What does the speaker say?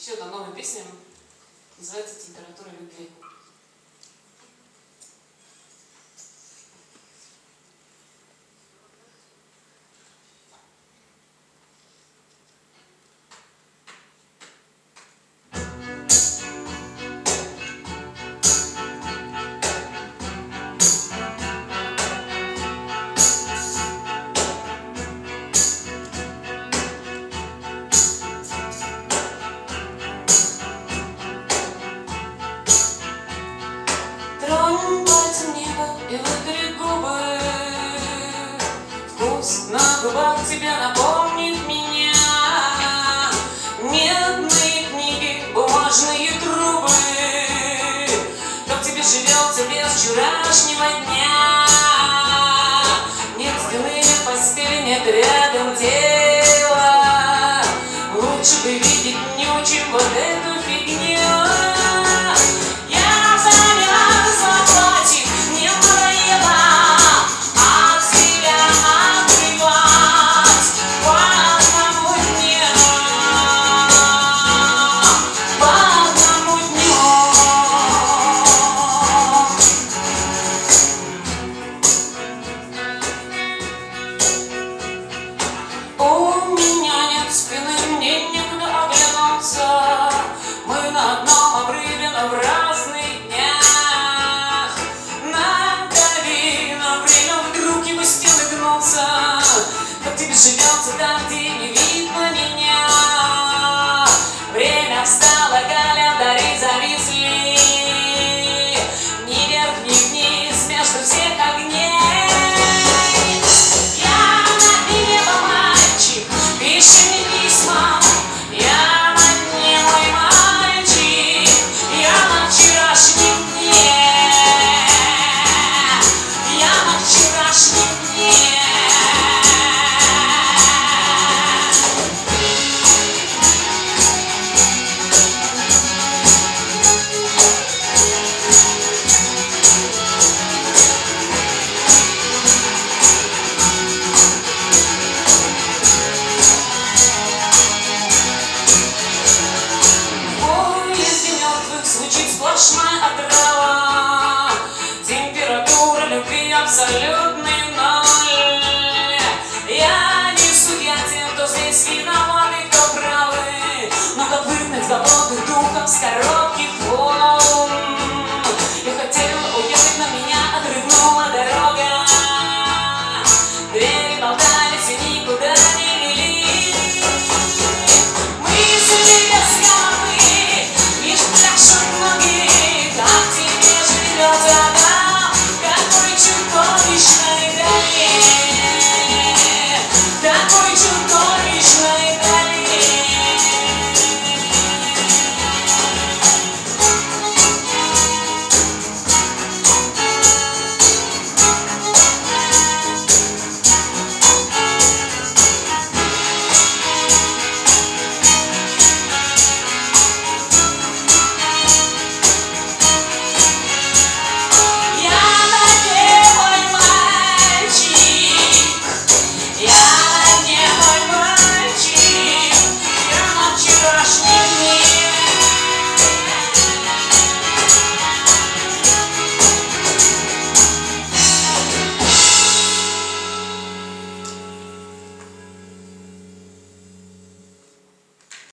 Еще одна новая песня, называется «Температура любви». Тронь пальцем небо и вытри губы. Вкус на губах тебя напомнит меня. Медные книги, бумажные трубы. Как тебе живется без вчерашнего дня? Нет стены, нет постели, нет рядом тела. Лучше бы видеть дню, чем вот эту фигню. Мы на одном обрыве, но в разных днях. Надави на время, вдруг его стены гнутся. Как тебе живется там, где не видно меня? Время встало, календари зависли. Ни вверх, ни вниз, между всех огней. Я над небом мальчик, пиши мне письма. Звучит сплошная отрава. Температура любви абсолютный ноль. Я не судья тем, кто здесь виноваты, кто правы. Но как выгнать голодных духов с коротких волн? Я хотела уехать, но меня отрыгнула дорога. Двери болтались и никуда не вели. Мысли без головы, лишь пляшут ноги. Как тебе живется там, какой чудовищной дали, такой чудовищной дали. Я не мой мальчик, я на вчерашний